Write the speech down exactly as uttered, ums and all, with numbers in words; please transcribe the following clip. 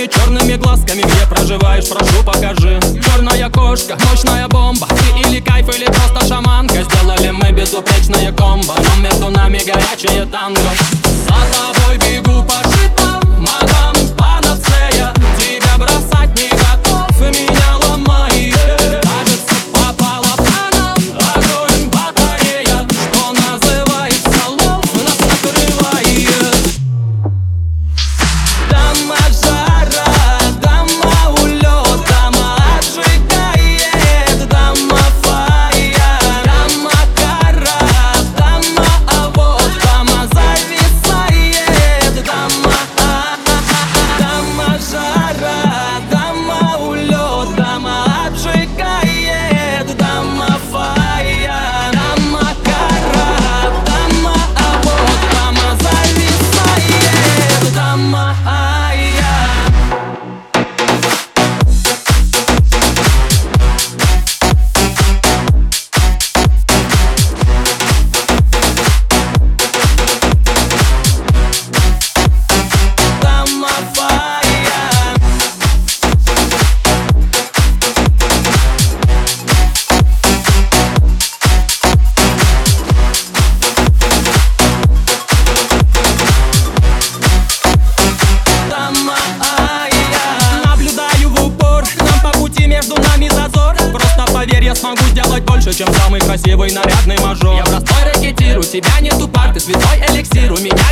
Своими черными глазками, где проживаешь, прошу, покажи. Черная кошка, мощная бомба. Ты или кайф, или просто шаманка. Сделали мы безупречное комбо, но между нами горячее танго. За тобой бегу по шипам, мадам панацея. Тебя бросать не готов, меня ломает. Кажется, попала планом, огонь батарея. Что называется, лов нас накрывает. Дама жара, дама улет, дама отжигает, дама фая, дама кара, дама авод, дама зависает, дама, дама жара, дама улет, дама отжигает, дама фая, дама кара, дама авод, дама зависает, дама. Я смогу сделать больше, чем самый красивый нарядный мажор. Я простой рэкетир, у тебя нету пар, ты святой эликсир. У меня